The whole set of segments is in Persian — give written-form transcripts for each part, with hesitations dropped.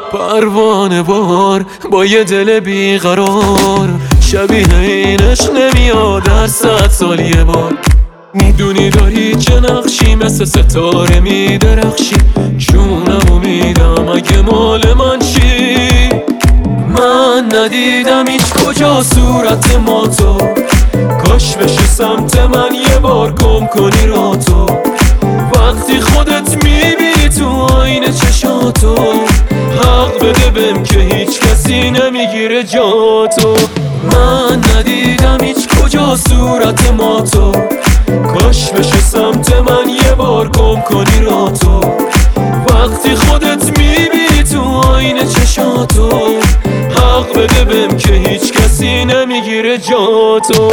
پروانه بار با یه دل بیقرار، شبیه اینش نمیاد هر 100 سال یه بار. میدونی داری چه نقشی، مثل ستاره میدرخشی، جونمو میدم اگه مال من شی. من ندیدم هیچ کجا صورت ما تو، کاش بشه سمت من یه بار گم کنی را تو. وقتی خودت میبینی تو آینه چشاتو، حق بده بهم که هیچ کسی نمیگیره جاتو. من ندیدم هیچ کجا صورت ما تو، کاش بشه سمت من یه بار گم کنی را تو. وقتی خودت میبینی تو آینه چشاتو، حق بده بهم که هیچ کسی نمیگیره جاتو.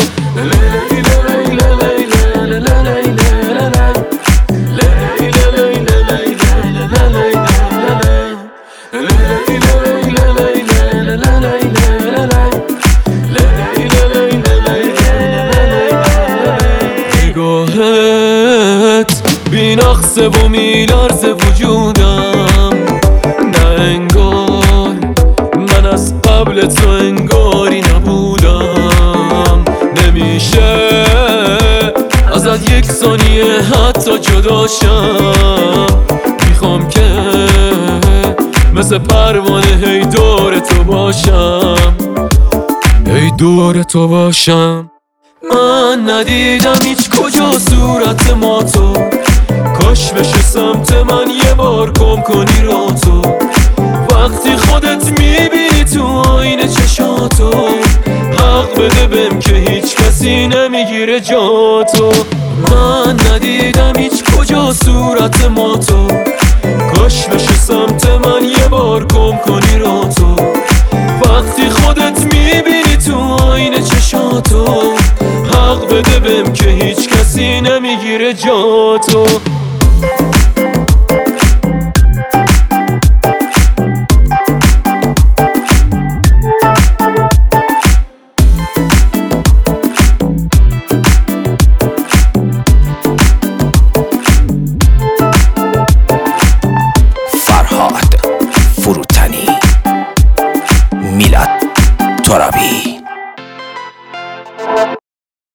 نگاهت بی نقصه و میلرزه وجودم، نه انگار من از قبل تو انگاری نبودم. نمیشه ازت یک ثانیه حتی جداشم، میخوام که مثل پروانه هی دور تو باشم، هی دور تو باشم. من ندیدم هیچ کجا صورت ما تو، کاش بشه سمت من یه بار گم کنی را تو. وقتی خودت میبینی تو آینه چشاتو، حق بده بهم که هیچ کسی نمیگیره جاتو. من ندیدم هیچ کجا صورت ما تو، کاش بشه سمت من یه بار گم کنی را تو. وقتی خودت میبینی تو آینه چشاتو، حق بده بهم که هیچ کسی نمیگیره جاتو.